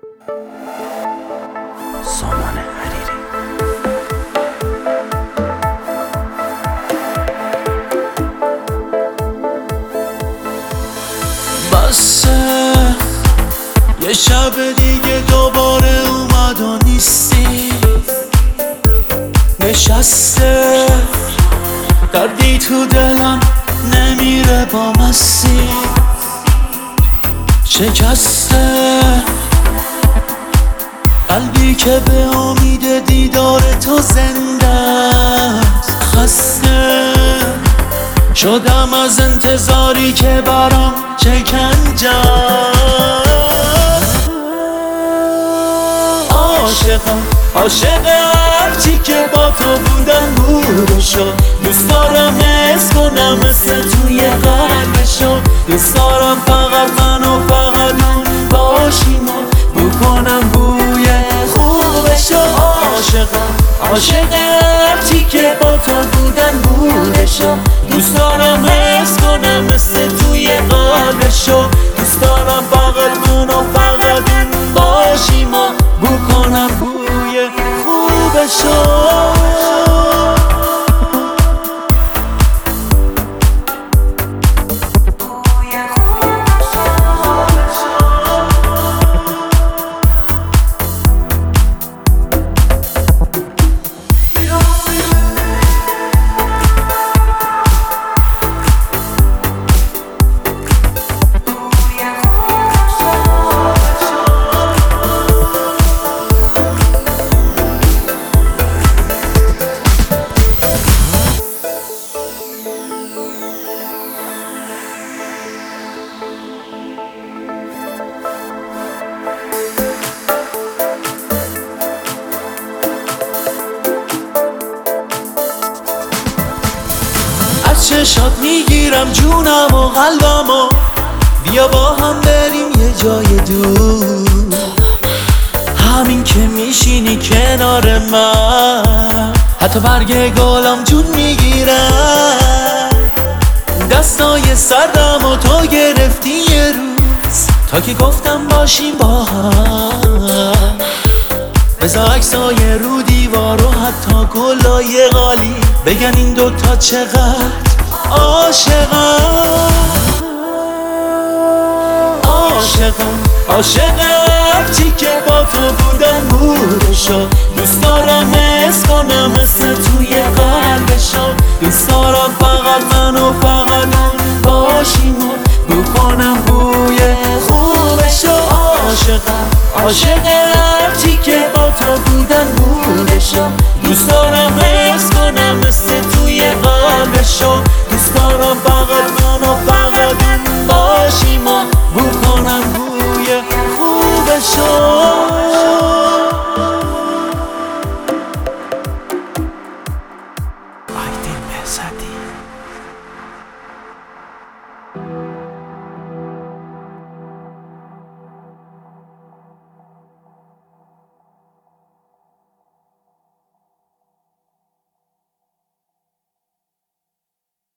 سامان حریری. بسه یه شب دیگه دوباره اومد و نیستی، نشسته دردی تو دلم نمیره با مستی، شکسته قلبی که به امید دیدار تو زنده است. خسته شدم از انتظاری که برام شکنجه است. عاشق هرچی که با تو بودم بودشو، دوست دارم حس کنم مثل توی قلبشو، دوست دارم فقط من و فقط اون باشیم و بکنم بوی خوبشو. عاشق هرچی که با تو بودن بودشو، دوست دارم حس کنم مثل توی قلبشو، دوست دارم فقط من و فقط اون باشیم و بکنم بوی خوبشو. از چشات میگیرم جونم و قلبم و بیا با هم بریم یه جای دور، همین که میشینی کنار من حتی برگ گلم جون میگیرم. دستای سرم و تو گرفتی یه روز تا که گفتم باشیم با هم، بذار عکسای رو دیوار و حتی گلای غالی بگن این دوتا چقدر عاشقم هرچی که با تو بودم بودشو، دوست دارم حس کنم مثل توی قلبشو، دوست دارم فقط من و فقط اون باشیم و بکنم بوی خوبشو. عاشق هرچی که با تو بودن بودشو، دوست دارم حس کنم مثل توی قلبشو، دوست دارم فقط من